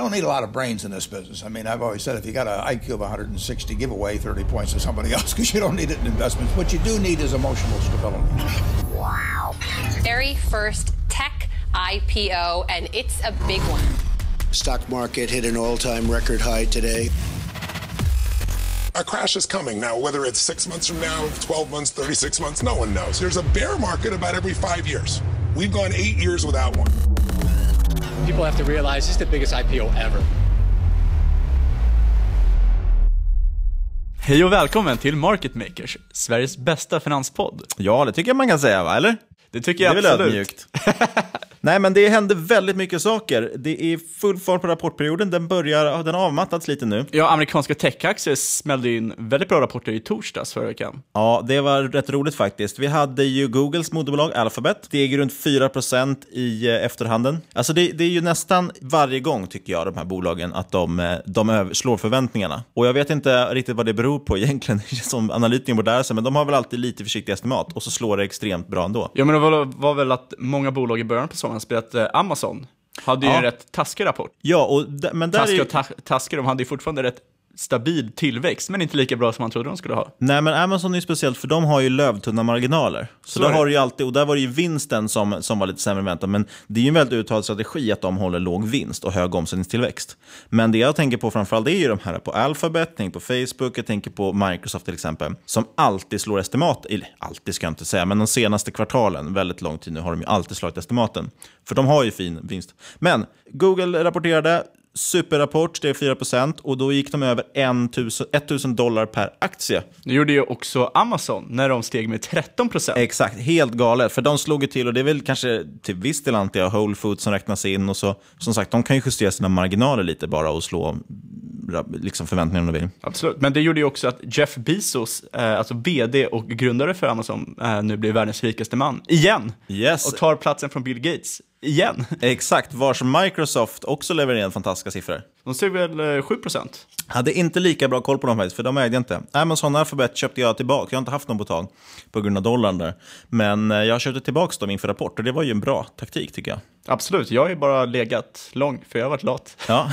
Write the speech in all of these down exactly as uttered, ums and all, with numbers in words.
don't need a lot of brains in this business. I mean, I've always said if you got an I Q of one hundred sixty, give away thirty points to somebody else because you don't need it in investments. What you do need is emotional stability. Wow. Very first tech I P O, and it's a big one. Stock market hit an all-time record high today. A crash is coming. Now, whether it's six months from now, twelve months, thirty-six months, no one knows. There's a bear market about every five years. We've gone eight years without one. People have to realize this is the biggest I P O ever. Hej och välkommen till Market Makers, Sveriges bästa finanspodd. Ja, det tycker jag man kan säga, va? Eller? Det tycker jag det är absolut. Väl ödmjukt. Nej, men det händer väldigt mycket saker. Det är full fart på rapportperioden. Den börjar, den har avmattats lite nu. Ja, amerikanska techaktier smällde in väldigt bra rapporter i torsdags förra veckan. Ja, det var rätt roligt faktiskt. Vi hade ju Googles moderbolag Alphabet. Det är runt fyra procent i efterhanden. Alltså det, det är ju nästan varje gång, tycker jag, de här bolagen, att de, de slår förväntningarna. Och jag vet inte riktigt vad det beror på egentligen som analytiker på där, men de har väl alltid lite försiktiga estimat och så slår det extremt bra ändå. Ja, men det var, var väl att många bolag i början på sommaren spelat eh, Amazon hade ju ja. en rätt taskig rapport. Ja, och d- men där taskig är... och ta- taskig, de hade ju fortfarande rätt stabil tillväxt, men inte lika bra som man trodde de skulle ha. Nej, men Amazon är ju speciellt för de har ju lövtunna marginaler. Så, så där har du ju alltid, och där var det ju vinsten som, som var lite sämre väntan. Men det är ju en väldigt uttalad strategi att de håller låg vinst och hög omsättningstillväxt. Men det jag tänker på framförallt är ju de här på Alphabet, tänker på Facebook, jag tänker på Microsoft till exempel, som alltid slår estimat, eller alltid ska jag inte säga, men de senaste kvartalen, väldigt lång tid nu, har de ju alltid slagit estimaten. För de har ju fin vinst. Men Google rapporterade superrapport, det är fyra procent, och då gick de över tusen dollar per aktie. Det gjorde ju också Amazon när de steg med tretton procent. Exakt, helt galet, för de slog ju till, och det är väl kanske till viss del antar jag Whole Foods som räknas in, och så som sagt, de kan ju justera sina marginaler lite bara och slå liksom förväntningarna om de vill. Absolut, men det gjorde ju också att Jeff Bezos, eh, alltså vd och grundare för Amazon, eh, nu blir världens rikaste man igen. Yes. Och tar platsen från Bill Gates. Igen. Exakt, var som Microsoft också levererar fantastiska siffror. De steg väl eh, sju procent. Hade inte lika bra koll på dem faktiskt, för de ägde inte. Amazon Alphabet köpte jag tillbaka. Jag har inte haft någon på tag på grund av dollarn där. Men jag köpte tillbaka dem inför rapport, och det var ju en bra taktik tycker jag. Absolut, jag har ju bara legat lång för jag har varit lat. Ja.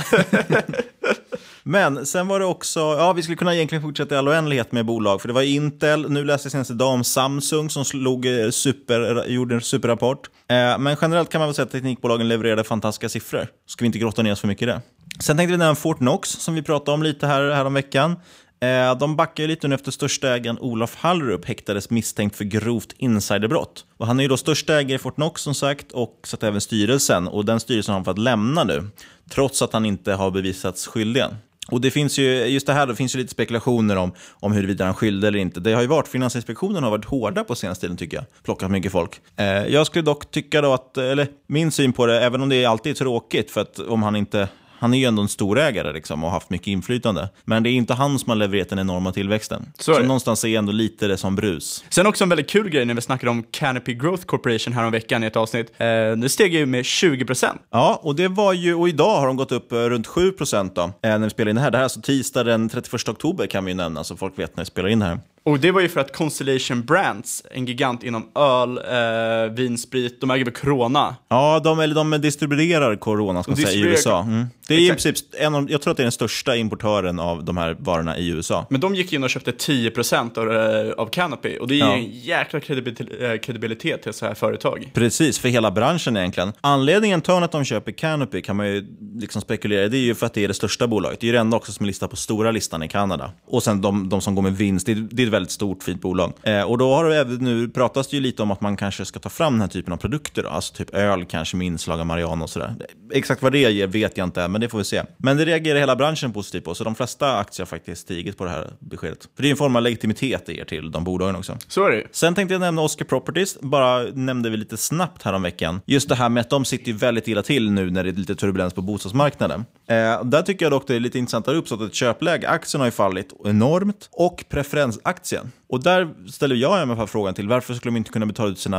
Men sen var det också, ja vi skulle kunna egentligen fortsätta i all oändlighet med bolag, för det var Intel, nu läste jag senast idag om Samsung som slog super, gjorde en superrapport. Eh, men generellt kan man väl säga att teknikbolagen levererade fantastiska siffror. Ska vi inte grotta ner oss för mycket i det. Sen tänkte vi nämna Fortnox som vi pratade om lite här, här om veckan. Eh, de backar ju lite nu efter största ägaren Olof Hallrup häktades misstänkt för grovt insiderbrott. Och han är ju då största ägare i Fortnox som sagt, och satt även styrelsen, och den styrelsen har han fått lämna nu trots att han inte har bevisats skyldig. Och det finns ju, just det här, det finns ju lite spekulationer om, om huruvida han skyldig eller inte. Det har ju varit, Finansinspektionen har varit hårda på senaste tiden tycker jag. Plockat mycket folk. Eh, jag skulle dock tycka då att, eller min syn på det, även om det alltid är tråkigt, för att om han inte... Han är ju ändå en storägare liksom, och har haft mycket inflytande. Men det är inte han som har levererat den enorma tillväxten. Så, så någonstans är ändå lite det som brus. Sen också en väldigt kul grej när vi snackade om Canopy Growth Corporation här om veckan i ett avsnitt. Eh, det steg ju med tjugo procent. Ja, och det var ju, och idag har de gått upp runt sju procent då. Eh, när vi spelar in det här. Det här är alltså tisdag den trettioförsta oktober kan vi ju nämna, så folk vet när vi spelar in det här. Och det var ju för att Constellation Brands, en gigant inom öl, eh, vinsprit, de äger väl Corona. Ja, de, eller de distribuerar Corona ska man säga, i U S A. Mm. Det är Exakt. i princip en av, jag tror att det är den största importören av de här varorna i U S A. Men de gick in och köpte tio procent av, av Canopy, och det är ja. en jäkla kredibilitet, kredibilitet till så här företag. Precis, för hela branschen egentligen. Anledningen till att de köper Canopy kan man ju liksom spekulera, det är ju för att det är det största bolaget. Det är ju det enda också som är listat på stora listan i Kanada. Och sen de, de som går med vinst, det är, det är ett väldigt stort, fint bolag. Eh, och då har det även nu pratas det ju lite om att man kanske ska ta fram den här typen av produkter då. Alltså typ öl kanske med inslag av marijuana och sådär. Exakt vad det ger vet jag inte, men det får vi se. Men det reagerar hela branschen positivt på, så de flesta aktier har faktiskt stigit på det här beskedet. För det är en form av legitimitet i er till de bolagen också. Så är det. Sen tänkte jag nämna Oscar Properties, bara nämnde vi lite snabbt här om veckan. Just det här med att de sitter ju väldigt illa till nu när det är lite turbulens på bostadsmarknaden. Eh, där tycker jag dock det är lite intressant att det uppstått ett köpläge. Aktien har ju fallit enormt, och preferensaktien. Och där ställer jag mig på frågan till varför skulle de inte kunna betala ut sina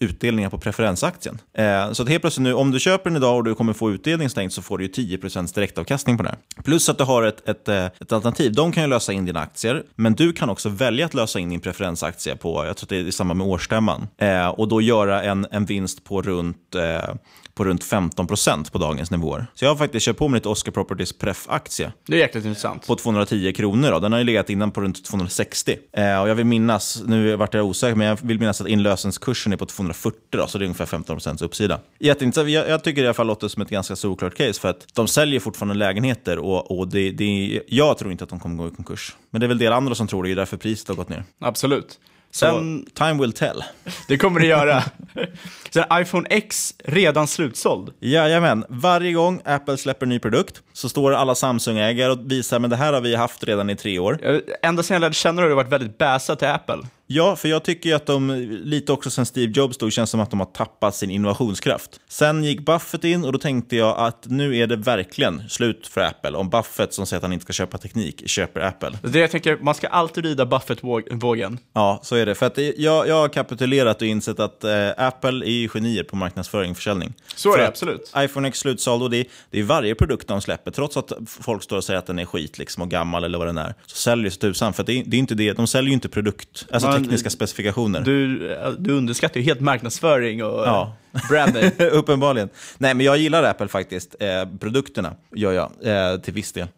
utdelningar på preferensaktien. Eh, så att helt plötsligt nu, om du köper den idag och du kommer få utdelning stängt, så får du ju tio procent direktavkastning på den här. Plus att du har ett, ett, ett alternativ. De kan ju lösa in dina aktier, men du kan också välja att lösa in din preferensaktie på, jag tror att det är i samband med årsstämman. Eh, och då göra en, en vinst på runt... Eh, på runt femton procent på dagens nivåer. Så jag har faktiskt köpt på mig ett Oscar Properties pref-aktie. Det är jäkligt intressant. På tvåhundratio kronor då. Den har ju legat innan på runt tvåhundrasextio. Eh, och jag vill minnas, nu vart jag osäker, men jag vill minnas att inlösenskursen är på tvåhundrafyrtio då, så det är ungefär femton procent uppsida. Jätteintressant. Jag, jag tycker i alla fall låter som ett ganska solklart case, för att de säljer fortfarande lägenheter och, och det, det, jag tror inte att de kommer gå i konkurs. Men det är väl det andra som tror det, är därför priset har gått ner. Absolut. Sen, så, time will tell. Det kommer det göra. Sen iPhone X redan slutsåld. Jajamän, varje gång Apple släpper en ny produkt så står alla Samsung-ägare och visar, men det här har vi haft redan i tre år. Ända sedan jag lärde känna det har det varit väldigt bäsa till Apple. Ja, för jag tycker ju att de, lite också sen Steve Jobs stod, känns som att de har tappat sin innovationskraft. Sen gick Buffett in och då tänkte jag att nu är det verkligen slut för Apple. Om Buffett, som säger att han inte ska köpa teknik, köper Apple. Det jag tänker, man ska alltid rida Buffett-vågen. Ja, så är det. För att jag, jag har kapitulerat och insett att eh, Apple är genier på marknadsföring och försäljning. Så är det, absolut. iPhone X slutsåld, och det, det är varje produkt de släpper. Trots att folk står och säger att den är skit liksom, och gammal eller vad den är, så säljer det så tusan. För att det, det är inte det, de säljer ju inte produkt, alltså man, tekniska specifikationer. Du, du underskattar ju helt marknadsföring och ja. branding. Uppenbarligen. Nej, men jag gillar Apple faktiskt. Eh, produkterna gör jag eh, till viss del.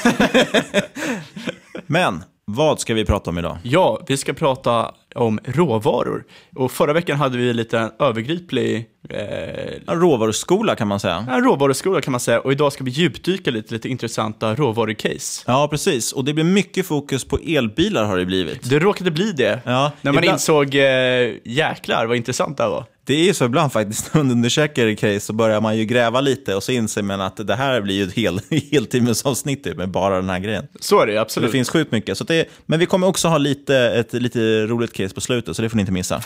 Men vad ska vi prata om idag? Ja, vi ska prata om råvaror. Och förra veckan hade vi lite en övergriplig... Eh, en råvaruskola kan man säga. En råvaruskola kan man säga. Och idag ska vi djupdyka lite, lite intressanta råvarucase. Ja, precis. Och det blir mycket fokus på elbilar har det blivit. Det råkade bli det. Ja, när man ibland... insåg, eh, jäklar vad intressant det var. Det är ju så ibland faktiskt, när man undersöker case så börjar man ju gräva lite och så inser man att det här blir ju ett hel, heltimmesavsnitt med bara den här grejen. Så är det, absolut. Så det finns sjukt mycket. Så det, men vi kommer också ha lite, ett lite roligt case på slutet, så det får ni inte missa.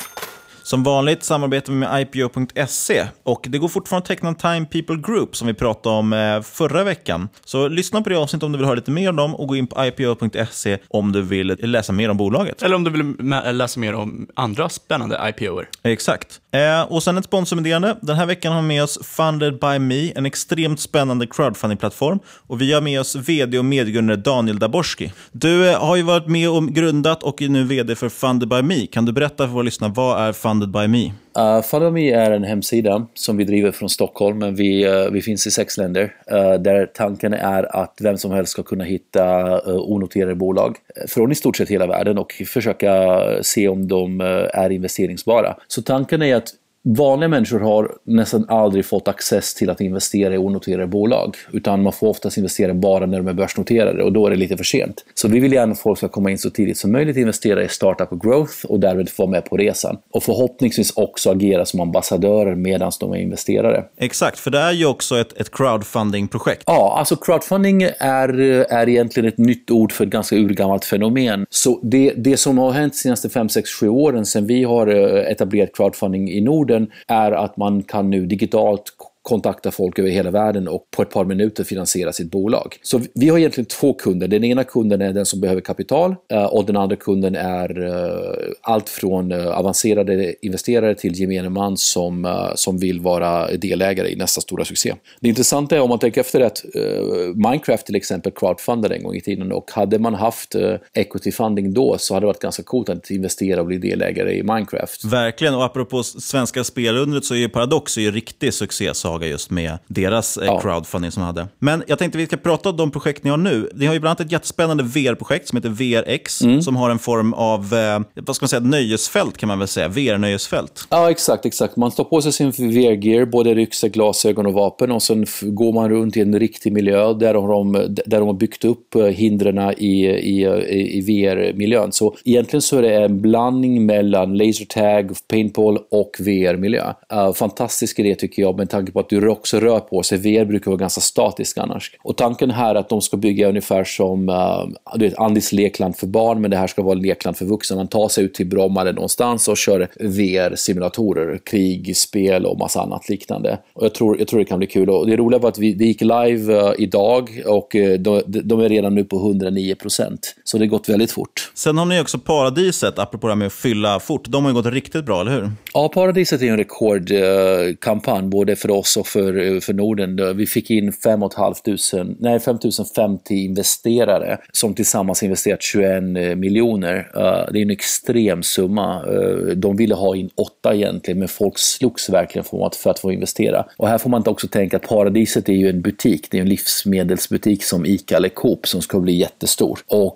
Som vanligt samarbetar vi med I P O punkt se och det går fortfarande att teckna Time People Group som vi pratade om förra veckan. Så lyssna på det avsnitt om du vill höra lite mer om dem och gå in på I P O punkt se om du vill läsa mer om bolaget. Eller om du vill läsa mer om andra spännande I P O:er. Exakt. Eh, och sen ett sponsormeddelande. Den här veckan har vi med oss Funded by Me, en extremt spännande crowdfunding-plattform. Och vi har med oss vd och medgrundare Daniel Daborski. Du eh, har ju varit med och grundat och är nu vd för Funded by Me. Kan du berätta för våra lyssnare, vad är Funded by Me? Uh, Funded by Me är en hemsida som vi driver från Stockholm, men vi, uh, vi finns i sex länder. Uh, där tanken är att vem som helst ska kunna hitta uh, onoterade bolag från i stort sett hela världen och försöka se om de uh, är investeringsbara. Så tanken är att vanliga människor har nästan aldrig fått access till att investera i onoterade bolag, utan man får oftast investera bara när de är börsnoterade och då är det lite för sent. Så vi vill gärna att folk ska komma in så tidigt som möjligt, investera i startup och growth och därmed få med på resan. Och förhoppningsvis också agera som ambassadörer medan de är investerare. Exakt, för det är ju också ett, ett crowdfunding-projekt. Ja, alltså crowdfunding är, är egentligen ett nytt ord för ett ganska urgammalt fenomen. Så det, det som har hänt de senaste fem, sex, sju åren sedan vi har etablerat crowdfunding i Norden är att man kan nu digitalt kontakta folk över hela världen och på ett par minuter finansiera sitt bolag. Så vi har egentligen två kunder. Den ena kunden är den som behöver kapital och den andra kunden är allt från avancerade investerare till gemene man som, som vill vara delägare i nästa stora succé. Det intressanta är om man tänker efter att Minecraft till exempel crowdfundade en gång i tiden, och hade man haft equity funding då så hade det varit ganska coolt att investera och bli delägare i Minecraft. Verkligen, och apropå svenska spelundret så är ju Paradox är ju riktig succé just med deras ja. crowdfunding som hade. Men jag tänkte vi ska prata om de projekt ni har nu. Ni har ju bland annat ett jättespännande V R-projekt som heter V R X mm. som har en form av, eh, vad ska man säga, nöjesfält kan man väl säga, V R-nöjesfält. Ja, exakt, exakt. Man tar på sig sin V R-gear, både ryggsäck, glasögon och vapen, och sen går man runt i en riktig miljö där de, där de har byggt upp hindren i, i, i V R-miljön. Så egentligen så är det en blandning mellan lasertag, paintball och V R-miljö. Uh, fantastisk idé tycker jag, med tanke på att du också rör på sig. V R brukar vara ganska statisk annars. Och tanken här är att de ska bygga ungefär som uh, du vet, Andis lekland för barn, men det här ska vara lekland för vuxna. Man tar sig ut till Bromma eller någonstans och kör V R-simulatorer, krig, spel och massa annat liknande. Och jag tror, jag tror det kan bli kul. Och det roliga var att vi, det gick live uh, idag och uh, de, de är redan nu på hundranio procent. Så det har gått väldigt fort. Sen har ni också Paradiset, apropå det här med att fylla fort. De har ju gått riktigt bra, eller hur? Ja, Paradiset är en rekordkampanj uh, både för oss och för, för Norden. Vi fick in fem och ett halvt tusen, nej, fem tusen femtio investerare som tillsammans investerat tjugoen miljoner. Uh, det är en extrem summa. Uh, de ville ha in åtta egentligen, men folk slogs verkligen för att, för att få investera. Och här får man inte också tänka att Paradiset är ju en butik. Det är en livsmedelsbutik som ICA eller Coop som ska bli jättestor. Och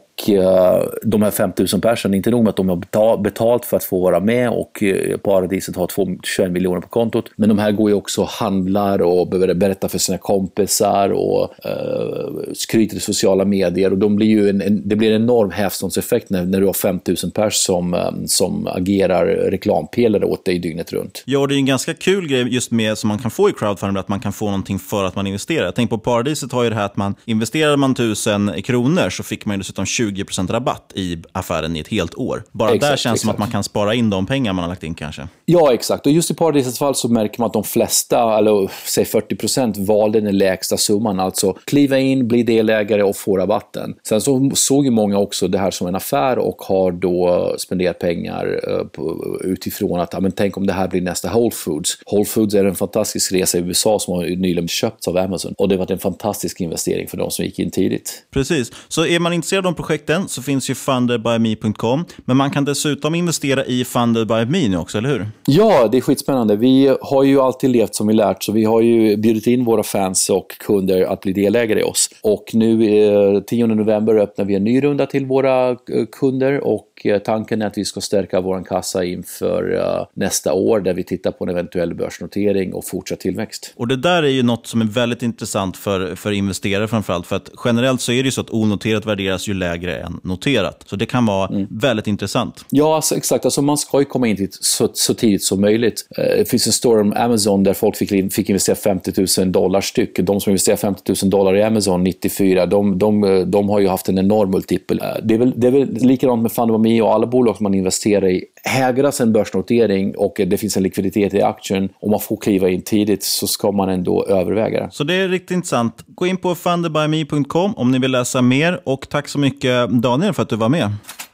de här fem tusen personer, inte nog med att de har betalt för att få vara med och Paradiset har tjugoen miljoner på kontot, men de här går ju också och handlar och behöver berätta för sina kompisar och uh, skryter i sociala medier, och de blir ju en, en, det blir en enorm hävstångseffekt när, när du har fem tusen personer som, um, som agerar reklampelare åt dig dygnet runt. Ja, det är en ganska kul grej just med som man kan få i crowdfunding, att man kan få någonting för att man investerar. Jag tänker på Paradiset har ju det här att man investerar man tusen kronor så fick man ju dessutom tjugo procent rabatt i affären i ett helt år. Bara exakt, där känns exakt. Som att man kan spara in de pengar man har lagt in kanske. Ja, exakt. Och just i Paradisets fall så märker man att de flesta, eller säg fyrtio procent, valde den lägsta summan. Alltså kliva in, bli delägare och få rabatten. Sen så såg ju många också det här som en affär och har då spenderat pengar på, utifrån att, ja, men tänk om det här blir nästa Whole Foods. Whole Foods är en fantastisk resa i U S A som har nyligen köpts av Amazon. Och det var en fantastisk investering för de som gick in tidigt. Precis. Så är man intresserad av de projekten så finns ju funded by me punkt com, men man kan dessutom investera i Funded by Me nu också, eller hur? Ja, det är skitspännande. Vi har ju alltid levt som vi lärt, så vi har ju bjudit in våra fans och kunder att bli delägare i oss. Och nu eh, tionde november öppnar vi en ny runda till våra eh, kunder, och eh, tanken är att vi ska stärka vår kassa inför eh, nästa år, där vi tittar på en eventuell börsnotering och fortsatt tillväxt. Och det där är ju något som är väldigt intressant för, för investerare framförallt, för att generellt så är det ju så att onoterat värderas ju lägre än noterat. Så det kan vara mm. väldigt intressant. Ja, alltså, exakt. Alltså, man ska ju komma in så, så tidigt som möjligt. Uh, det finns en story om Amazon där folk fick, fick investera femtio tusen dollar styck. De som investerar femtio tusen dollar i Amazon nittiofyra, de, de, de har ju haft en enorm multipel. Uh, det, är väl, det är väl likadant med Funded by Me och alla bolag som man investerar i. Hägras en börsnotering och det finns en likviditet i aktien och man får kliva in tidigt, så ska man ändå överväga det. Så det är riktigt intressant. Gå in på funded by me punkt com om ni vill läsa mer, och tack så mycket Daniel för att du var med.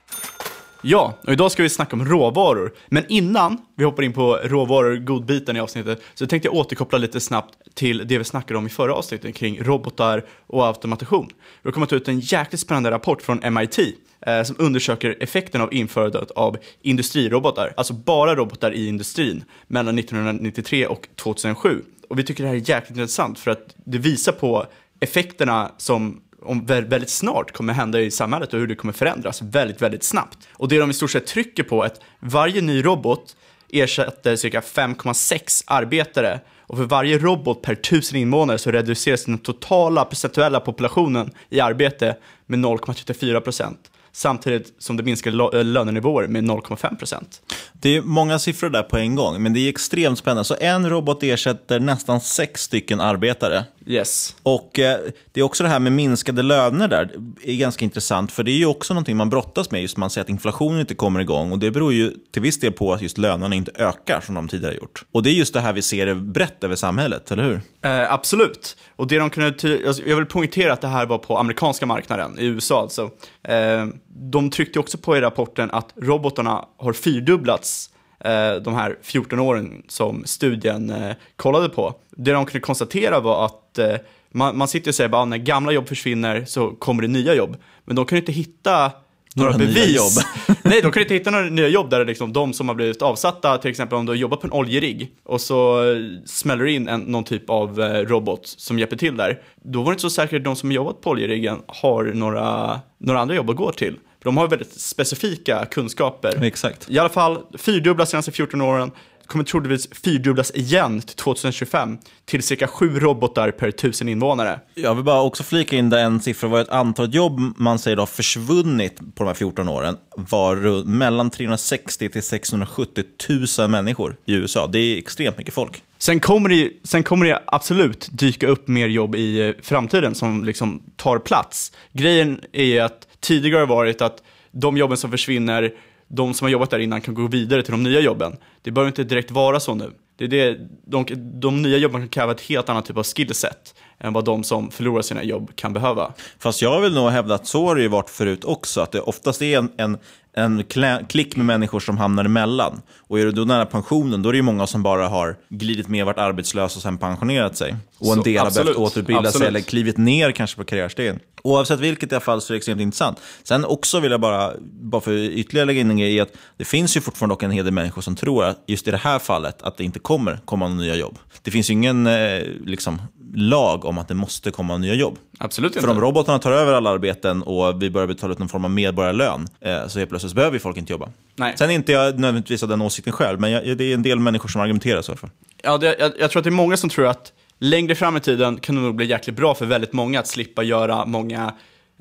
Ja, och idag ska vi snacka om råvaror. Men innan vi hoppar in på råvaror, godbiten i avsnittet, så tänkte jag återkoppla lite snabbt till det vi snackade om i förra avsnittet kring robotar och automation. Det har kommit ut en jäkligt spännande rapport från M I T eh, som undersöker effekten av införandet av industrirobotar, alltså bara robotar i industrin, mellan nittonhundranittiotre och tvåtusensju. Och vi tycker det här är jäkligt intressant för att det visar på effekterna som om väldigt snart kommer hända i samhället och hur det kommer förändras väldigt, väldigt snabbt. Och det de i stort sett trycker på är att varje ny robot ersätter cirka fem komma sex arbetare, och för varje robot per tusen invånare så reduceras den totala procentuella populationen i arbete med noll komma trettiofyra procent. Samtidigt som det minskar lönenivåer med noll komma fem procent. Det är många siffror där på en gång, men det är extremt spännande. Så en robot ersätter nästan sex stycken arbetare. Yes. Och eh, det är också det här med minskade löner där. Det är ganska intressant, för det är ju också någonting man brottas med. Just man säger att inflationen inte kommer igång, och det beror ju till viss del på att just lönerna inte ökar som de tidigare gjort. Och det är just det här vi ser brett över samhället, eller hur? Eh, absolut. Och det de kunde ty- alltså, jag vill poängtera att det här var på amerikanska marknaden i U S A alltså. Eh, de tryckte också på i rapporten att robotarna har fyrdubblats eh, de här fjorton åren som studien eh, kollade på. Det de kunde konstatera var att eh, man, man sitter och säger att när gamla jobb försvinner så kommer det nya jobb. Men de kan inte hitta några, några bevis. Jobb. Nej, de kan inte hitta några nya jobb där liksom de som har blivit avsatta, till exempel om du jobbar på en oljerigg och så smäller in en, någon typ av eh, robot som hjälper till där. Då var det inte så säkert att de som har jobbat på oljeriggen har några, några andra jobb att gå till. För de har väldigt specifika kunskaper. Exakt. I alla fall fyrdubblas senaste fjorton åren. Kommer troligtvis fyrdubblas igen till tjugohundratjugofem till cirka sju robotar per tusen invånare. Jag vill bara också flika in där en siffra var ett antal jobb man säger då försvunnit på de här fjorton åren var mellan trehundrasextio till sexhundrasjuttio tusen människor i U S A. Det är extremt mycket folk. Sen kommer, det, sen kommer det absolut dyka upp mer jobb i framtiden som liksom tar plats. Grejen är ju att tidigare har varit att de jobben som försvinner, de som har jobbat där innan kan gå vidare till de nya jobben. Det behöver inte direkt vara så nu. Det är det, de, de nya jobben kan kräva ett helt annat typ av skillset än vad de som förlorar sina jobb kan behöva. Fast jag vill nog hävda att så har det ju varit förut också. Att det oftast är en, en, en klä, klick med människor som hamnar emellan. Och är det då nära pensionen, då är det ju många som bara har glidit med, varit arbetslösa och sen pensionerat sig. Och en så, del absolut, har behövt återbilda absolut. sig eller klivit ner kanske på karriärstegen. Oavsett vilket i alla fall så är det extremt intressant. Sen också vill jag bara, bara för ytterligare lägga in en grej i att det finns ju fortfarande dock en hel del människor som tror att just i det här fallet att det inte kommer komma nya jobb. Det finns ju ingen eh, liksom, lag om att det måste komma nya jobb. Absolut inte. För om robotarna tar över alla arbeten och vi börjar betala ut någon form av medborgarlön eh, så helt plötsligt behöver folk inte jobba. Nej. Sen är inte jag nödvändigtvis av den åsikten själv, men jag, det är en del människor som argumenterar så i alla fall. Ja, det, jag, jag tror att det är många som tror att längre fram i tiden kan det nog bli jäkligt bra för väldigt många att slippa göra många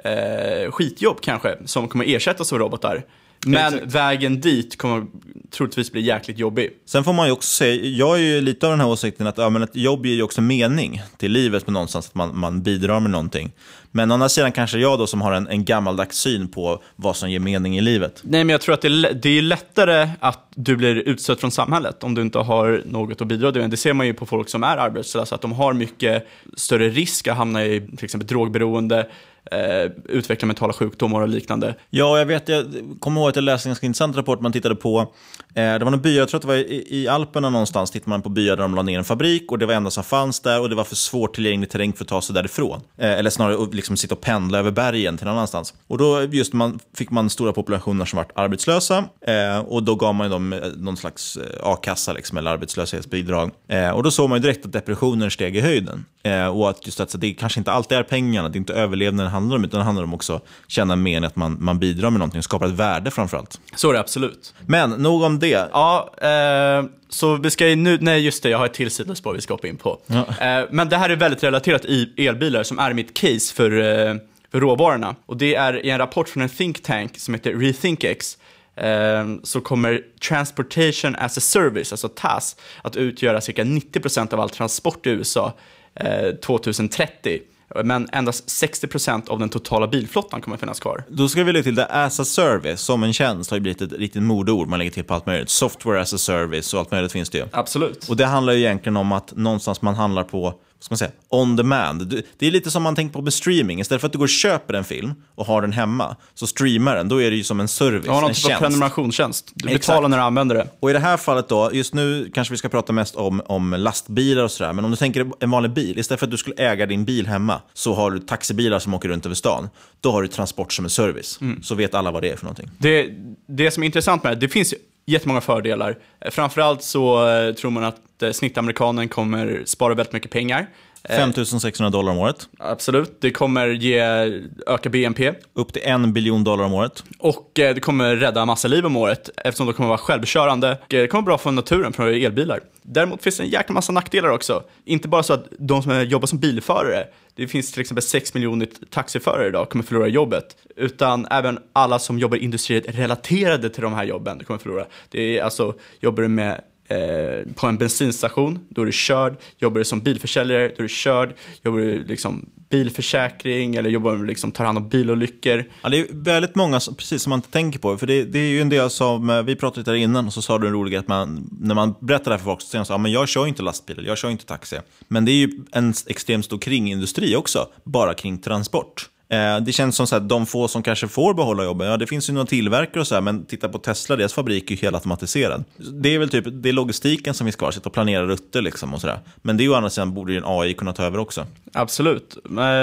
eh, skitjobb kanske som kommer ersättas av robotar. Men Exakt. vägen dit kommer troligtvis bli jäkligt jobbig. Sen får man ju också säga, jag är ju lite av den här åsikten att, ja, men ett jobb ger ju också mening till livet på någonstans, att man, man bidrar med någonting. Men å andra sidan kanske jag då som har en, en gammaldags syn på vad som ger mening i livet. Nej, men jag tror att det är, det är lättare att du blir utstött från samhället om du inte har något att bidra med. Det ser man ju på folk som är arbetslösa, att de har mycket större risk att hamna i till exempel drogberoende, eh, utveckla mentala sjukdomar och liknande. Ja, jag vet, jag kommer ihåg att jag läste en ganska intressant rapport man tittade på. Eh, det var en by, jag tror att det var i, i Alperna någonstans, tittade man på byar där de la ner en fabrik och det var enda som fanns där och det var för svårt tillgänglig terräng för att ta sig därifrån. Eh, eller snarare liksom sitta och pendla över bergen till någon annanstans. Och då just man, fick man stora populationer som varit arbetslösa eh, och då gav man ju dem någon slags a-kassa liksom, eller arbetslöshetsbidrag. Eh, och då såg man ju direkt att depressioner steg i höjden. Eh, och att just att så det kanske inte alltid är pengarna, det är inte överlevnaden det handlar om, utan det handlar om också känna mening att man, man bidrar med någonting, skapar ett värde framförallt. Så är det absolut. Men nog om det. Ja, eh, så vi ska ju nu, nej just det, jag har ett till sidospår vi ska hoppa in på. Ja. Eh, men det här är väldigt relaterat i elbilar som är mitt case för, eh, för råvarorna. Och det är i en rapport från en think tank som heter RethinkX. Eh, så kommer Transportation as a Service, alltså T A S, att utgöra cirka nittio procent av all transport i U S A eh, tjugohundratrettio. Men endast sextio procent av den totala bilflottan kommer att finnas kvar. Då ska vi lägga till det as a service, som en tjänst har ju blivit ett riktigt modord. Man lägger till på allt möjligt. Software as a service och allt möjligt finns det ju. Absolut. Och det handlar ju egentligen om att någonstans man handlar på, ska man säga, on demand. Det är lite som man tänker på streaming. Istället för att du går och köper en film och har den hemma, så streamar den. Då är det ju som en service, ja, någon en typ av tjänst. Prenumerationstjänst. Du betalar Exakt. när du använder det. Och i det här fallet då, just nu kanske vi ska prata mest om, om lastbilar och sådär. Men om du tänker en vanlig bil, istället för att du skulle äga din bil hemma, så har du taxibilar som åker runt över stan. Då har du transport som en service. Mm. Så vet alla vad det är för någonting. Det, det som är intressant med det, det finns jättemånga fördelar. Framförallt så eh, tror man att eh, snittamerikanen kommer spara väldigt mycket pengar. fem tusen sexhundra dollar om året. Absolut, det kommer ge öka B N P. Upp till en biljon dollar om året. Och eh, det kommer rädda massa liv om året eftersom det kommer vara självkörande. Det kommer vara bra för naturen för elbilar. Däremot finns det en jäkla massa nackdelar också. Inte bara så att de som jobbar som bilförare, det finns till exempel sex miljoner taxiförare idag, kommer förlora jobbet. Utan även alla som jobbar industriellt relaterade till de här jobben kommer förlora. Det är alltså, jobbar du med eh, på en bensinstation, då är du körd. Jobbar du som bilförsäljare, då är du körd. Jobbar du liksom bilförsäkring eller jobbar du liksom tar hand om bilolyckor. Ja, det är väldigt många, precis som man inte tänker på. För det, det är ju en del som, vi pratade lite där innan och så sa du en rolig att man, när man berättar det här för folk så säger man så, ja, men jag kör inte lastbil, jag kör inte taxi. Men det är ju en extremt stor kringindustri också, bara kring transport. Det känns som så här, de få som kanske får behålla jobben, ja det finns ju några tillverkare och så här, men titta på Tesla, deras fabrik är ju helt automatiserad. Det är väl typ, det är logistiken som vi ska sitta och planera rutter liksom och sådär. Men det är ju å andra sidan borde ju en A I kunna ta över också. Absolut.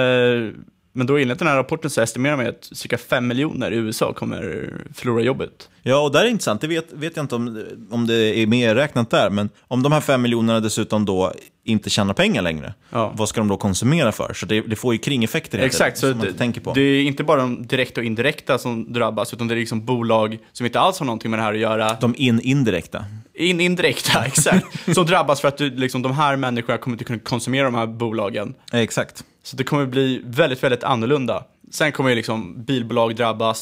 Men då enligt den här rapporten så estimerar man att cirka fem miljoner i U S A kommer förlora jobbet. Ja, och där är det intressant. Det vet, vet jag inte om, om det är mer räknat där. Men om de här fem miljonerna dessutom då inte tjänar pengar längre, ja. Vad ska de då konsumera för? Så det, det får ju kringeffekter. Exakt, så som man inte tänker på. Det är inte bara de direkta och indirekta som drabbas, utan det är liksom bolag som inte alls har någonting med det här att göra. De in, indirekta. In, indirekta, exakt. Som drabbas för att du, liksom, de här människorna kommer inte kunna konsumera de här bolagen. Exakt. Så det kommer bli väldigt, väldigt annorlunda. Sen kommer ju liksom bilbolag drabbas,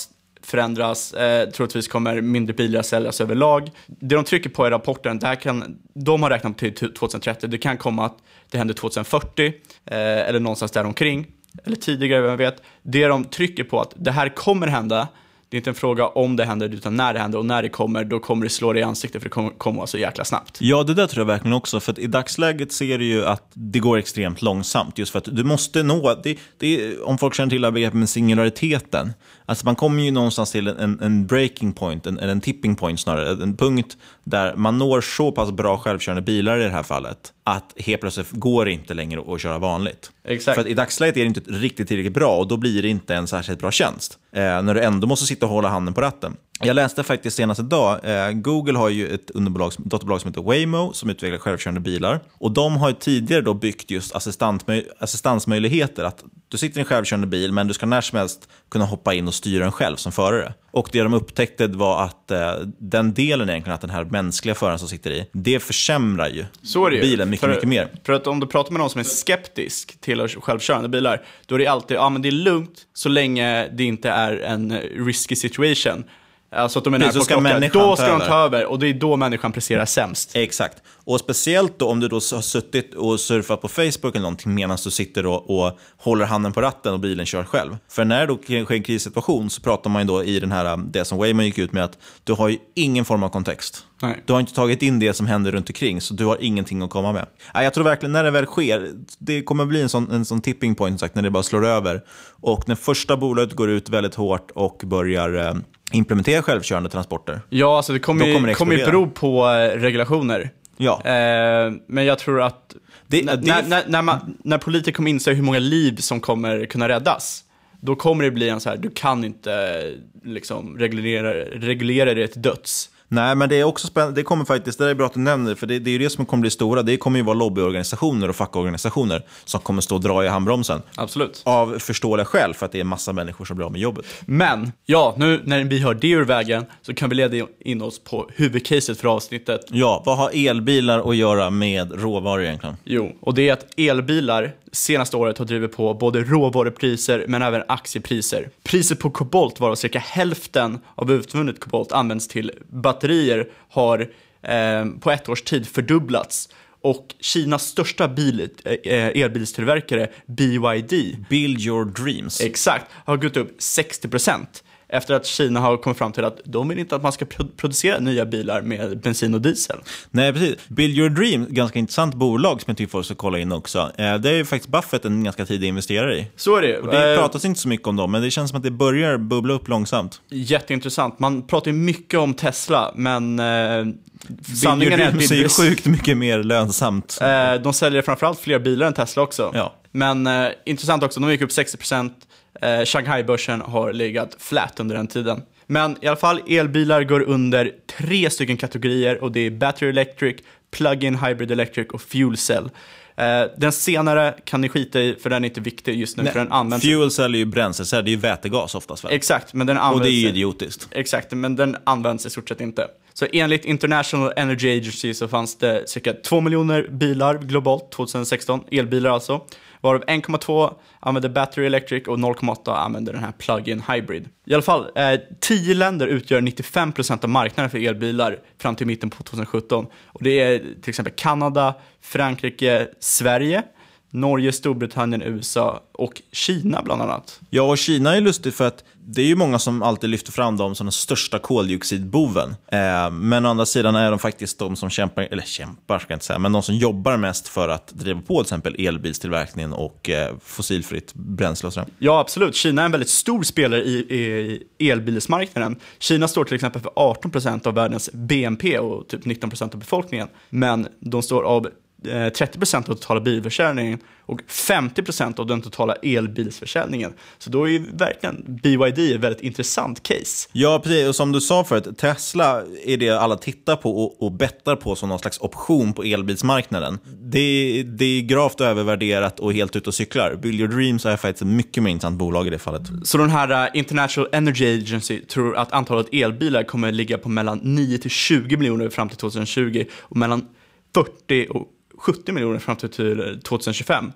förändras. Eh, troligtvis kommer mindre bilar säljas överlag. Det de trycker på i rapporten, det här kan, de har räknat till tjugohundratrettio. Det kan komma att det händer tjugohundrafyrtio eh, eller någonstans där omkring. Eller tidigare, vem vet. Det de trycker på att det här kommer hända. Det är inte en fråga om det händer utan när det händer, och när det kommer då kommer det slå dig i ansiktet, för det kommer komma så jäkla snabbt. Ja, det där tror jag verkligen också, för att i dagsläget ser du ju att det går extremt långsamt, just för att du måste nå, det, det, om folk känner till begreppet med singulariteten, alltså man kommer ju någonstans till en, en breaking point, en, en tipping point snarare, en punkt där man når så pass bra självkörande bilar i det här fallet att helt plötsligt går det inte längre att köra vanligt. Exakt. För att i dagsläget är det inte riktigt tillräckligt bra, och då blir det inte en särskilt bra tjänst. Eh, när du ändå måste sitta och hålla handen på ratten. Jag läste faktiskt senast idag, eh, Google har ju ett underbolag, dotterbolag som heter Waymo som utvecklar självkörande bilar. Och de har ju tidigare då byggt just assistansmöjligheter, att du sitter i en självkörande bil men du ska när som helst kunna hoppa in och styra den själv som förare. Och det de upptäckte var att eh, den delen egentligen, att den här mänskliga föraren som sitter i, det försämrar ju, Så är det ju. bilen mycket, för, mycket mer. För att om du pratar med någon som är skeptisk till självkörande bilar, då är det alltid, ja men det är lugnt så länge det inte är en risky situation. Alltså att de är nära på ska klockan, då ska de över. ta över, och det är då människan presterar sämst. Exakt. Och speciellt då om du då har suttit och surfat på Facebook eller någonting medan du sitter och, och håller handen på ratten och bilen kör själv. För när det då sker en krissituation så pratar man ju då i den här, det som Waymo gick ut med, att du har ju ingen form av kontext. Nej. Du har inte tagit in det som händer runt omkring, så du har ingenting att komma med. Jag tror verkligen när det väl sker, det kommer bli en sån, en sån tipping point sagt, när det bara slår över. Och när första bolaget går ut väldigt hårt och börjar eh, implementera självkörande transporter. Ja, alltså det kommer, kommer det kommer ju explodera. bero på eh, regulationer. Ja. Eh, men jag tror att Det- när, det- när, när, när, man, när politiker kommer inse hur många liv som kommer kunna räddas, då kommer det bli en så här, du kan inte liksom reglera, reglera det till döds. Nej, men det är också spännande. Det kommer faktiskt, det är bra att du nämner det, för det, det är ju det som kommer bli stora. Det kommer ju vara lobbyorganisationer och fackorganisationer som kommer stå och dra i handbromsen. Absolut. Av förståeliga skäl, för att det är massa människor som blir av med jobbet. Men, ja, nu när vi har det ur vägen så kan vi leda in oss på huvudcaset för avsnittet. Ja, vad har elbilar att göra med råvaror egentligen? Jo, och det är att elbilar senaste året har drivit på både råvarupriser men även aktiepriser. Priset på kobolt, varav cirka hälften av utvunnet kobolt används till batterier, har eh, på ett års tid fördubblats. Och Kinas största bil, eh, elbilstillverkare, B Y D, Build your dreams. exakt, har gått upp sextio procent. Efter att Kina har kommit fram till att de vill inte att man ska producera nya bilar med bensin och diesel. Nej, precis. Build your dreams, ganska intressant bolag som jag tycker folk ska kolla in också. Eh, Det är ju faktiskt Buffett en ganska tidig investerare i. Så är det. Och det Eh, pratas inte så mycket om dem, men det känns som att det börjar bubbla upp långsamt. Jätteintressant. Man pratar ju mycket om Tesla, men eh, Sanningen sanningen är att är ju det sjukt mycket mer lönsamt. eh, de säljer framförallt fler bilar än Tesla också. Ja. Men eh, intressant också, de gick upp sextio procent. Eh, Shanghai-börsen har legat flat under den tiden. Men i alla fall, elbilar går under tre stycken kategorier, och det är battery electric, plug-in hybrid electric och fuel cell. Eh, den senare kan ni skita i, för den är inte viktig just nu. Nej, för den används... fuel cell är ju bränsle, det är ju vätegas oftast väl? Exakt, men den används... Och det är ju idiotiskt. Exakt, men den används i stort sett inte. Så enligt International Energy Agency så fanns det cirka två miljoner bilar globalt tjugohundrasexton, elbilar alltså. Varav en komma två använde battery electric och noll komma åtta använde den här plug-in hybrid. I alla fall, eh, tio länder utgör nittiofem procent av marknaden för elbilar fram till mitten på tjugosjutton. Och det är till exempel Kanada, Frankrike, Sverige, Norge, Storbritannien, U S A och Kina bland annat. Ja, och Kina är lustigt för att det är ju många som alltid lyfter fram dem som den största koldioxidboven. Eh, men å andra sidan är de faktiskt de som kämpar, eller kämpar ska jag inte säga, men de som jobbar mest för att driva på till exempel elbilstillverkningen och eh, fossilfritt bränsle och sådär. Ja, absolut. Kina är en väldigt stor spelare i, i elbilsmarknaden. Kina står till exempel för arton procent av världens B N P och typ nitton procent av befolkningen. Men de står av trettio procent av totala bilförsäljningen och femtio procent av den totala elbilsförsäljningen. Så då är ju verkligen B Y D ett väldigt intressant case. Ja, precis. Och som du sa förut, Tesla är det alla tittar på och, och bettar på som någon slags option på elbilsmarknaden. Det, det är gravt övervärderat och helt ut och cyklar. Build your dreams är faktiskt ett mycket mer intressant bolag i det fallet. Så den här uh, International Energy Agency tror att antalet elbilar kommer ligga på mellan nio till tjugo miljoner fram till tjugohundratjugo och mellan fyrtio och sjuttio miljoner fram till tjugotjugofem.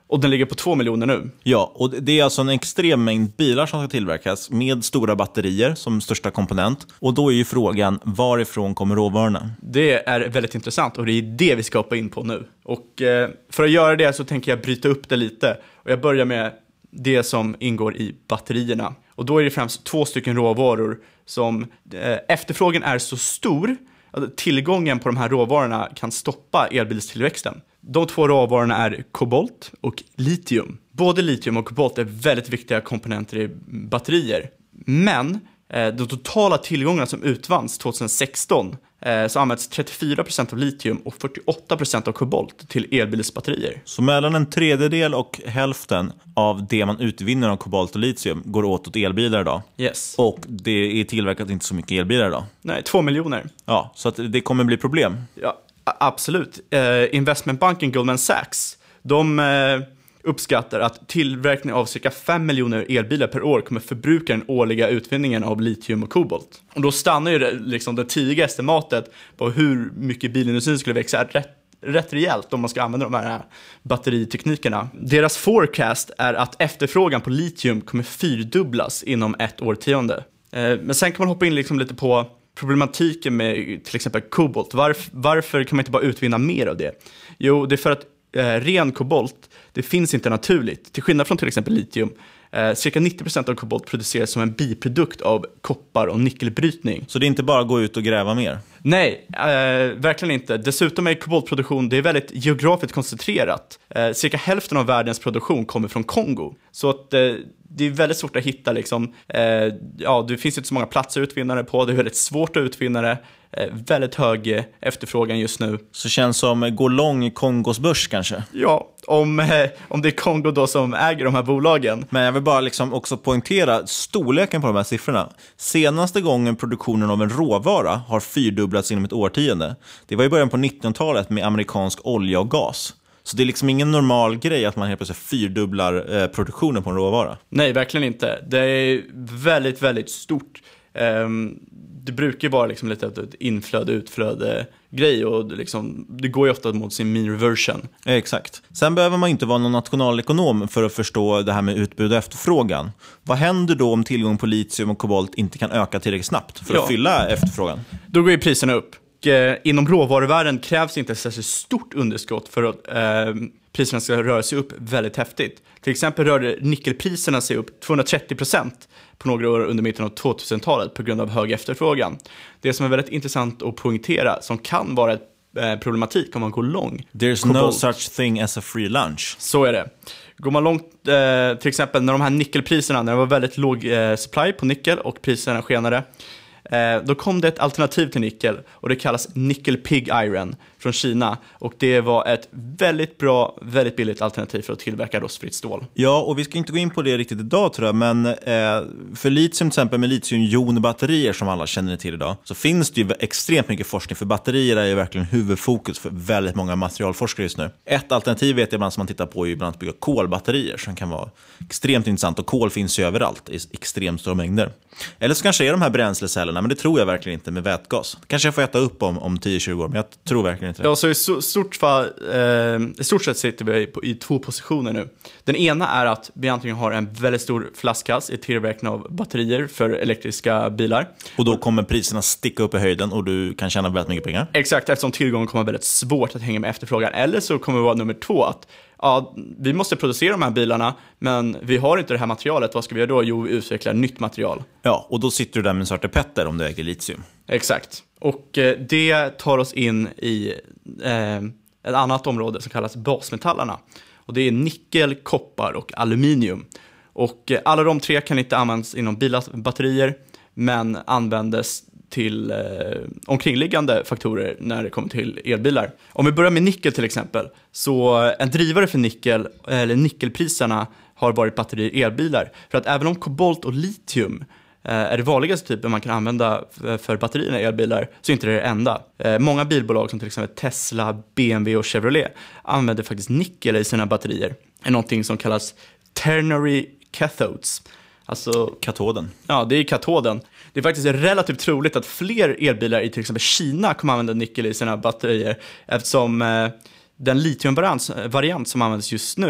Och den ligger på två miljoner nu. Ja, och det är alltså en extrem mängd bilar som ska tillverkas med stora batterier som största komponent. Och då är ju frågan, varifrån kommer råvarorna? Det är väldigt intressant och det är det vi ska hoppa in på nu. Och eh, för att göra det så tänker jag bryta upp det lite. Och jag börjar med det som ingår i batterierna. Och då är det främst två stycken råvaror som eh, efterfrågan är så stor att tillgången på de här råvarorna kan stoppa elbilstillväxten. De två råvarorna är kobolt och litium. Både litium och kobolt är väldigt viktiga komponenter i batterier. Men eh, de totala tillgångarna som utvanns tjugohundrasexton eh, så används trettiofyra procent av litium och fyrtioåtta procent av kobolt till elbilsbatterier. Så mellan en tredjedel och hälften av det man utvinner av kobolt och litium går åt åt elbilar idag. Yes. Och det är tillverkat inte så mycket elbilar idag. Nej, två miljoner. Ja, så att det kommer bli problem. Ja, absolut. Eh, investmentbanken Goldman Sachs, de eh, uppskattar att tillverkning av cirka fem miljoner elbilar per år kommer förbruka den årliga utvinningen av litium och kobolt. Och då stannar ju det, liksom det tidiga estimatet på hur mycket bilindustrin skulle växa rätt, rätt rejält om man ska använda de här batteriteknikerna. Deras forecast är att efterfrågan på litium kommer fyrdubblas inom ett årtionde. Eh, men sen kan man hoppa in liksom lite på problematiken med till exempel kobolt. Varf, varför kan man inte bara utvinna mer av det? Jo, det är för att eh, ren kobolt, det finns inte naturligt. Till skillnad från till exempel litium. Eh, cirka nittio procent av kobolt produceras som en biprodukt av koppar- och nickelbrytning. Så det är inte bara att gå ut och gräva mer? Nej, eh, verkligen inte. Dessutom är koboltproduktion, det är väldigt geografiskt koncentrerat. Eh, cirka hälften av världens produktion kommer från Kongo. Så att eh, det är väldigt svårt att hitta liksom, eh, ja, det finns inte så många platser att utvinna det på. Det är väldigt svårt att utvinna det. Eh, väldigt hög eh, efterfrågan just nu. Så känns som gå lång i Kongos börs kanske? Ja, om, eh, om det är Kongo då som äger de här bolagen. Men jag vill bara liksom också poängtera storleken på de här siffrorna. Senaste gången produktionen av en råvara har fyrdubblats inom ett årtionde. Det var i början på nittonhundratalet med amerikansk olja och gas. Så det är liksom ingen normal grej att man helt plötsligt fyrdubblar eh, produktionen på en råvara. Nej, verkligen inte. Det är väldigt, väldigt stort. Um, det brukar vara liksom lite ett inflöde, utflöde grej och det, liksom, det går ju ofta mot sin mean reversion. Exakt. Sen behöver man inte vara någon nationalekonom för att förstå det här med utbud och efterfrågan. Vad händer då om tillgång på litium och kobolt inte kan öka tillräckligt snabbt för ja. att fylla efterfrågan? Då går ju priserna upp. Och, eh, inom råvaruvärlden krävs inte ett särskilt stort underskott för att eh, priserna ska röra sig upp väldigt häftigt. Till exempel rörde nickelpriserna sig upp tvåhundratrettio procent på några år under mitten av tvåtusentalet på grund av hög efterfrågan. Det som är väldigt intressant att poängtera, som kan vara ett eh, problematik om man går lång. There's kobolt. no such thing as a free lunch. Så är det. Går man långt, eh, till exempel när de här nickelpriserna, när det var väldigt låg eh, supply på nickel och priserna skenade, Eh, då kom det ett alternativ till nickel och det kallas nickel pig iron från Kina och det var ett väldigt bra, väldigt billigt alternativ för att tillverka rostfritt stål. Ja, och vi ska inte gå in på det riktigt idag tror jag, men eh, för litium till exempel med litiumjonbatterier som alla känner till idag så finns det ju extremt mycket forskning, för batterier är ju verkligen huvudfokus för väldigt många materialforskare just nu. Ett alternativ vet jag bland som man tittar på är ju bland annat bygga kolbatterier som kan vara extremt intressant, och kol finns ju överallt i extremt stora mängder. Eller så kanske är de här bränslecellerna, men det tror jag verkligen inte med vätgas. Kanske jag får äta upp om, om tio till tjugo år, men jag tror verkligen inte det. Ja, så i stort, fall, eh, i stort sett sitter vi på, i två positioner nu. Den ena är att vi antingen har en väldigt stor flaskhals i tillverkning av batterier för elektriska bilar. Och då kommer priserna sticka upp i höjden och du kan tjäna väldigt mycket pengar. Exakt, eftersom tillgången kommer väldigt svårt att hänga med efterfrågan. Eller så kommer det vara nummer två att ja, vi måste producera de här bilarna, men vi har inte det här materialet. Vad ska vi göra då? Jo, vi utvecklar nytt material. Ja, och då sitter du där med en Svarte Petter om du äger litium. Exakt. Och eh, det tar oss in i eh, ett annat område som kallas basmetallerna. Och det är nickel, koppar och aluminium. Och eh, alla de tre kan inte användas inom bilbatterier, men användes till eh, omkringliggande faktorer när det kommer till elbilar. Om vi börjar med nickel till exempel, så en drivare för nickel, eller nickelpriserna, har varit batterier elbilar. För att även om kobolt och litium eh, är det vanligaste typen man kan använda för, för batterierna i elbilar, så är inte det det enda. Eh, många bilbolag som till exempel Tesla, B M W och Chevrolet använder faktiskt nickel i sina batterier. Det är någonting som kallas ternary cathodes. Alltså, katoden. Ja, det är katoden. Det är faktiskt relativt troligt att fler elbilar i till exempel Kina kommer använda nickel i sina batterier, eftersom eh, den litiumvariant variant som används just nu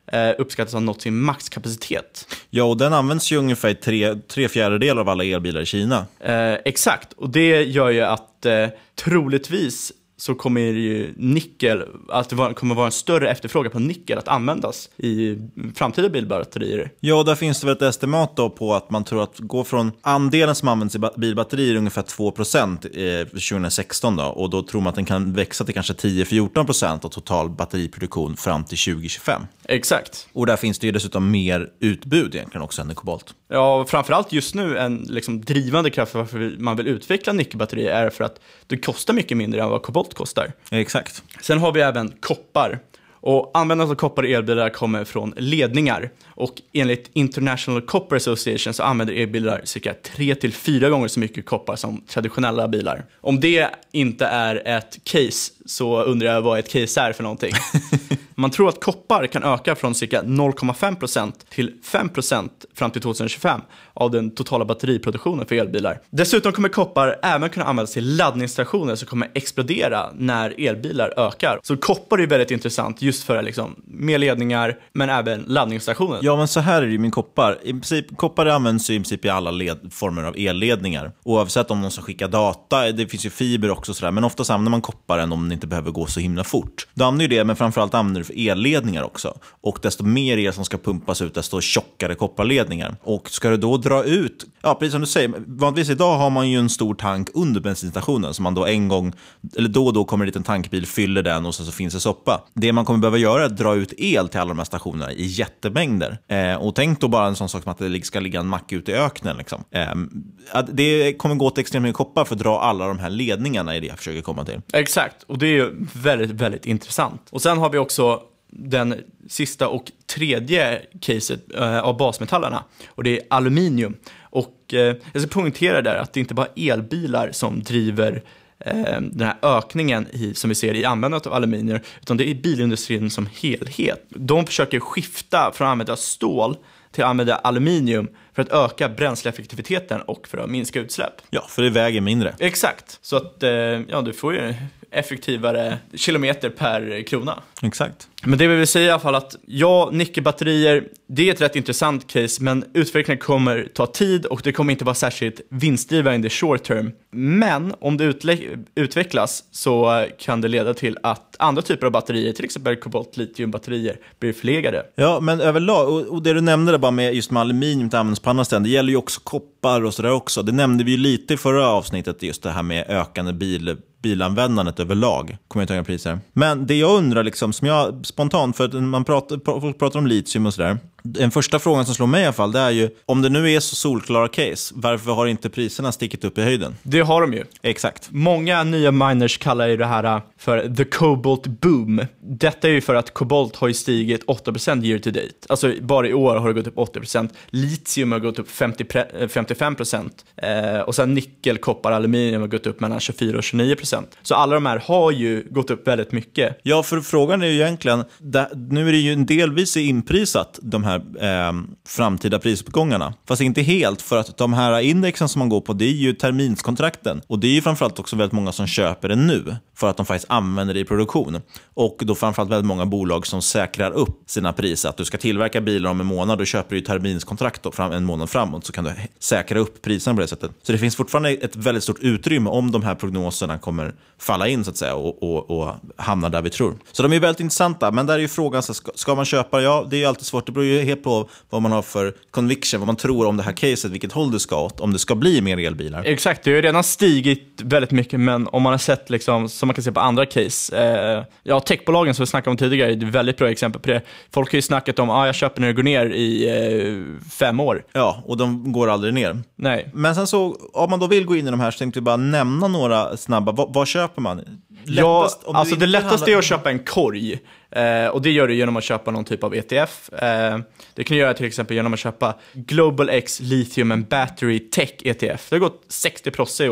eh, uppskattas ha nått sin maxkapacitet. Ja, och den används ju ungefär i tre, tre fjärdedelar av alla elbilar i Kina. Eh, exakt, och det gör ju att eh, troligtvis så kommer ju nickel, att det var, kommer vara en större efterfrågan på nickel att användas i framtida bilbatterier. Ja, där finns det väl ett estimat då på att man tror att gå från andelen som används i bilbatterier ungefär två procent tjugo sexton då, och då tror man att den kan växa till kanske tio till fjorton procent av total batteriproduktion fram till tjugo tjugofem. Exakt. Och där finns det ju dessutom mer utbud egentligen också än i kobolt. Ja, framförallt just nu en liksom drivande kraft för varför man vill utveckla nickelbatterier är för att det kostar mycket mindre än vad kobolt kostar. Exakt. Sen har vi även koppar. Och användandet av koppar i elbilar kommer från ledningar. Och enligt International Copper Association så använder elbilar cirka tre till fyra gånger så mycket koppar som traditionella bilar. Om det inte är ett case så undrar jag vad ett case är för någonting. Man tror att koppar kan öka från cirka noll komma fem procent till fem procent fram till tjugohundratjugofem av den totala batteriproduktionen för elbilar. Dessutom kommer koppar även kunna användas till laddningsstationer som kommer explodera när elbilar ökar. Så koppar är väldigt intressant just för liksom, mer ledningar men även laddningsstationer. Ja, men så här är det ju min koppar. I princip, koppar används ju i princip i alla led, former av elledningar. Oavsett om någon som skickar data, det finns ju fiber också sådär, men oftast använder man kopparen om det inte behöver gå så himla fort. Då använder ju det, men framförallt använder det för elledningar också. Och desto mer el som ska pumpas ut, desto tjockare kopparledningar. Och ska du då dra ut, ja precis som du säger, vanligtvis idag har man ju en stor tank under bensinstationen som man då en gång, eller då och då kommer en liten tankbil, fyller den och sen så finns det soppa. Det man kommer behöva göra är att dra ut el till alla de här stationerna i jättemängder. Eh, och tänk då bara en sån sak som att det ska ligga en mack ute i öknen. Liksom. Eh, att det kommer gå till extremt mycket koppar för att dra alla de här ledningarna i det jag försöker komma till. Exakt, och det är ju väldigt, väldigt intressant. Och sen har vi också den sista och tredje caset eh, av basmetallerna. Och det är aluminium. Och eh, jag ska poängtera där att det inte bara är elbilar som driver den här ökningen i, som vi ser i användandet av aluminium, utan det är bilindustrin som helhet. De försöker skifta från att använda stål till att använda aluminium för att öka bränsleeffektiviteten och för att minska utsläpp. Ja, för det väger mindre. Exakt, så att ja, du får ju effektivare kilometer per krona. Exakt. Men det vill vi säga i alla fall att ja, nickelbatterier, det är ett rätt intressant case, men utvecklingen kommer ta tid och det kommer inte vara särskilt vinstdrivande in the short term. Men om det utle- utvecklas så kan det leda till att andra typer av batterier, till exempel kobolt, litiumbatterier, blir förlegade. Ja, men överlag, och, och det du nämnde där bara med just med aluminium till används på andra ställen, det gäller ju också koppar och sådär också. Det nämnde vi ju lite i förra avsnittet, just det här med ökande bil bilanvändandet överlag, kommer jag inte ihåg priser. Men det jag undrar liksom, som jag spontant, för att man pratar, folk pratar om litium och sådär, den första frågan som slår mig i alla fall, det är ju, om det nu är så solklara case, varför har inte priserna stickit upp i höjden? Det har de ju. Exakt. Många nya miners kallar ju det här för the cobalt boom. Detta är ju för att kobolt har ju stigit åtta procent year to date. Alltså bara i år har det gått upp åttio procent. Litium har gått upp femtio, femtiofem procent. Eh, och sen nickel, koppar, aluminium har gått upp mellan tjugofyra och tjugonio procent. Så alla de här har ju gått upp väldigt mycket. Ja, för frågan är ju egentligen, där, nu är det ju en delvis inprisat de här eh, framtida prisuppgångarna. Fast inte helt, för att de här indexen som man går på, det är ju terminskontrakten. Och det är ju framförallt också väldigt många som köper det nu för att de faktiskt använder det i produktion. Och då framförallt väldigt många bolag som säkrar upp sina priser. Att du ska tillverka bilar om en månad och köper du terminskontrakt då, fram, en månad framåt, så kan du säkra upp priserna på det sättet. Så det finns fortfarande ett väldigt stort utrymme om de här prognoserna kommer falla in så att säga och, och, och hamna där vi tror. Så de är väldigt intressanta, men där är ju frågan, så ska, ska man köpa? Ja, det är ju alltid svårt. Det beror ju helt på vad man har för conviction, vad man tror om det här caset, vilket håll det ska åt, om det ska bli mer elbilar. Exakt, det har ju redan stigit väldigt mycket, men om man har sett liksom, som man kan se på andra case, eh, ja, techbolagen som vi snackade om tidigare är ett väldigt bra exempel på det. Folk har ju snackat om, ah, jag köper när det går ner i eh, fem år. Ja, och de går aldrig ner. Nej. Men sen så, om man då vill gå in i de här, så tänkte vi bara nämna några snabba. V- vad köper man? Lättast, ja, alltså det lättaste handlar... är att köpa en korg. Eh, och det gör du genom att köpa någon typ av E T F. Eh, det kan du göra till exempel genom att köpa Global X Lithium and Battery Tech E T F. Det har gått sextio procent i år.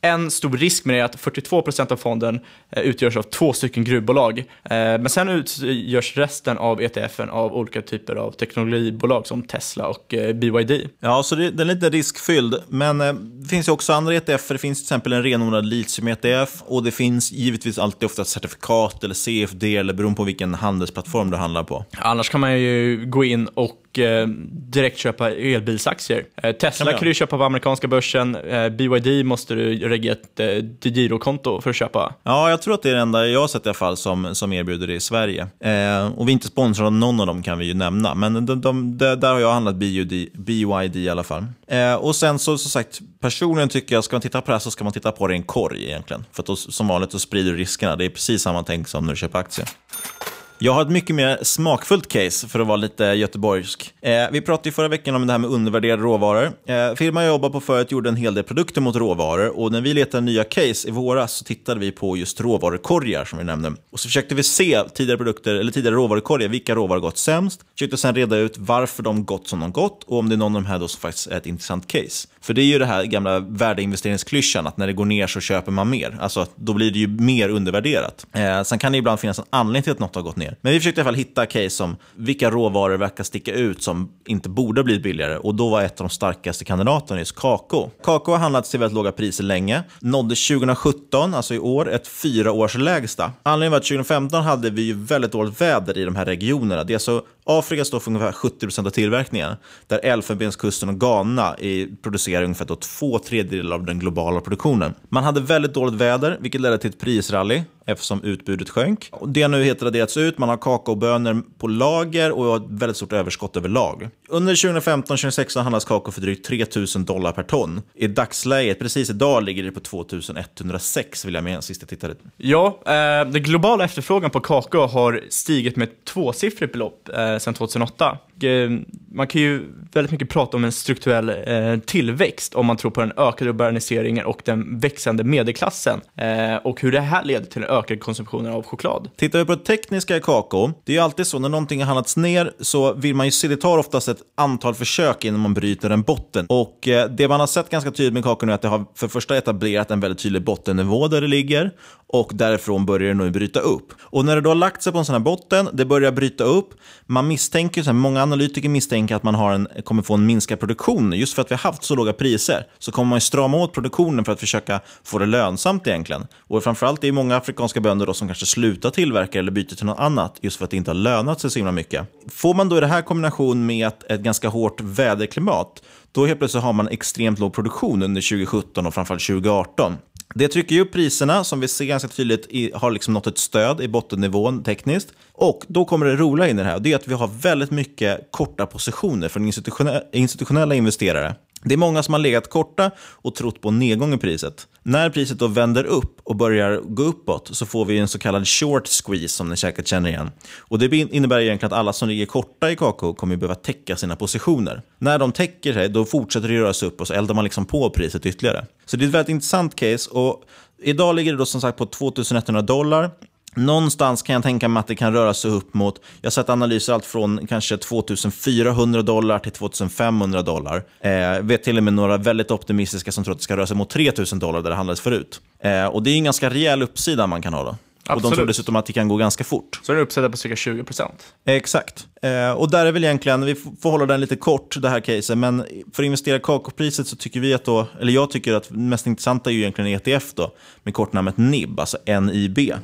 En stor risk med det är att fyrtiotvå procent av fonden eh, utgörs av två stycken gruvbolag. Eh, men sen utgörs resten av E T F:en av olika typer av teknologibolag som Tesla och eh, B Y D. Ja, så det, det är lite riskfylld. Men eh, det finns ju också andra E T F. Det finns till exempel en renodlad litium-E T F. Och det finns givetvis alltid ofta certifikat eller C F D eller beroende på vilken handelsplattform du handlar på. Annars kan man ju gå in och eh, direkt köpa elbilsaktier. Eh, Tesla kan, kan du köpa på amerikanska börsen. Eh, B Y D måste du regga ett eh, girokonto för att köpa. Ja, jag tror att det är det enda jag har sett i alla fall som, som erbjuder det i Sverige. Eh, och vi är inte sponsrade av någon av dem, kan vi ju nämna. Men de, de, de, där har jag handlat B Y D, B Y D i alla fall. Eh, och sen så, så sagt, personligen tycker jag, ska man titta på det här så ska man titta på det i en korg egentligen. För att då, som vanligt så sprider du riskerna. Det är precis samma tänk som när du köper aktier. Jag har ett mycket mer smakfullt case för att vara lite göteborgsk. Eh, vi pratade ju förra veckan om det här med undervärderade råvaror. Eh, firman jag jobbar på förut gjorde en hel del produkter mot råvaror. Och när vi letade nya case i våras så tittade vi på just råvarukorgar som vi nämnde. Och så försökte vi se tidigare produkter eller tidigare råvarukorgar, vilka råvaror gått sämst. Försökte sedan reda ut varför de gått som de gått och om det är någon av de här då som faktiskt är ett intressant case. För det är ju det här gamla värdeinvesteringsklyschan att när det går ner så köper man mer. Alltså då blir det ju mer undervärderat. Eh, sen kan det ibland finnas en anledning till att något har gått ner. Men vi försökte i alla fall hitta case som vilka råvaror verkar sticka ut som inte borde bli billigare. Och då var ett av de starkaste kandidaterna just kakao. Kakao har handlats till väldigt låga priser länge. Nådde tjugo sjutton, alltså i år, ett fyra års lägsta. Anledningen var att tjugo femton hade vi ju väldigt dåligt väder i de här regionerna. Det är alltså Afrika står för ungefär sjuttio procent av tillverkningen. Där Elfenbenskusten och Ghana är, producerar ungefär då två tredjedelar av den globala produktionen. Man hade väldigt dåligt väder, vilket ledde till ett prisrally eftersom utbudet sjönk. Och det har nu helt raderats ut. Man har kakaobönor på lager och ett väldigt stort överskott överlag. Under tjugo femton tjugo sexton handlas kakao för drygt tre tusen dollar per ton. I dagsläget, precis idag, ligger det på två tusen etthundrasex vill jag med sist jag tittade. Ja, eh, den globala efterfrågan på kakao har stigit med ett tvåsiffrigt belopp eh, sedan tjugohundraåtta. Man kan ju väldigt mycket prata om en strukturell eh, tillväxt om man tror på den ökade urbaniseringen och den växande medelklassen eh, och hur det här leder till en ökad konsumtion av choklad. Tittar vi på det tekniska i kakao, det är ju alltid så när någonting har handlats ner så vill man ju se, det tar oftast ett antal försök innan man bryter en botten. Och eh, det man har sett ganska tydligt med kakao är att det har för första etablerat en väldigt tydlig bottennivå där det ligger och därifrån börjar det nu bryta upp. Och när det då har lagt sig på en sån här botten, det börjar bryta upp, man misstänker, så här, många analytiker misstänker att man har en, kommer få en minskad produktion. Just för att vi har haft så låga priser så kommer man ju strama åt produktionen för att försöka få det lönsamt egentligen. Och framförallt är det många afrikanska bönder då som kanske slutar tillverka eller byter till något annat just för att det inte har lönat sig så himla mycket. Får man då i det här kombination med ett, ett ganska hårt väderklimat, då helt plötsligt har man extremt låg produktion under tjugo sjutton och framförallt tjugo arton. Det trycker ju upp priserna som vi ser ganska tydligt i, har liksom nått ett stöd i bottennivån tekniskt. Och då kommer det roliga in i det här. Det är att vi har väldigt mycket korta positioner från institutionella, institutionella investerare. Det är många som har legat korta och trott på nedgång i priset. När priset då vänder upp och börjar gå uppåt så får vi en så kallad short squeeze som ni säkert känner igen. Och det innebär egentligen att alla som ligger korta i kakao kommer behöva täcka sina positioner. När de täcker sig då fortsätter det röra sig upp och så eldar man liksom på priset ytterligare. Så det är ett väldigt intressant case och idag ligger det då som sagt på två tusen etthundra dollar. Någonstans kan jag tänka mig att det kan röra sig upp mot, jag har sett analyser allt från kanske två tusen fyrahundra dollar till två tusen femhundra dollar. Jag eh, vet till och med några väldigt optimistiska som tror att det ska röra sig mot tre tusen dollar där det handlades förut. Eh, och det är en ganska rejäl uppsida man kan ha då. Absolut. Och de tror dessutom att det kan gå ganska fort. Så är det uppsida på cirka tjugo procent. Exakt. Eh, och där är väl egentligen, vi får hålla den lite kort det här caset, men för att investera i kakaopriset så tycker vi att då, eller jag tycker att mest intressanta är ju egentligen E T F då, med kortnamnet N I B, alltså N I B.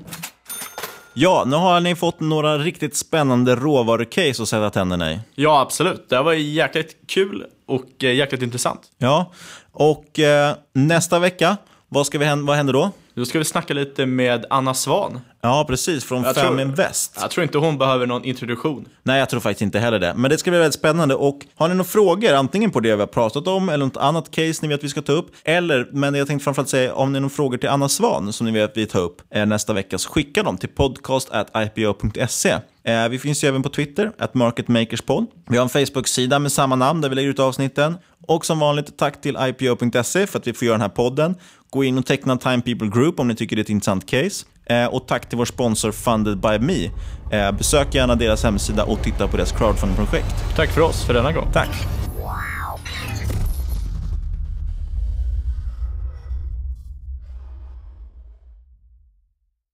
Ja, nu har ni fått några riktigt spännande råvarucase att sätta tänderna i. Ja, absolut. Det var jäkligt kul och jäkligt intressant. Ja, och eh, nästa vecka, vad, ska vi, vad händer då? Då ska vi snacka lite med Anna Svan. Ja, precis, från jag Fem tror, Invest. Jag tror inte hon behöver någon introduktion. Nej, jag tror faktiskt inte heller det. Men det ska bli väldigt spännande. Och har ni några frågor, antingen på det vi har pratat om eller något annat case ni vet att vi ska ta upp. Eller, men jag tänkte framförallt säga, om ni har några frågor till Anna Svan som ni vet att vi tar upp eh, nästa vecka, så skicka dem till podcast at i p o punkt se. Eh, vi finns ju även på Twitter, at marketmakerspod. Vi har en Facebook-sida med samma namn där vi lägger ut avsnitten. Och som vanligt, tack till i p o punkt se för att vi får göra den här podden. Gå in och teckna Time People Group om ni tycker det är ett intressant case. Eh, och tack till vår sponsor Funded by Me. Eh, besök gärna deras hemsida och titta på deras crowdfunding-projekt. Tack för oss för denna gång. Tack.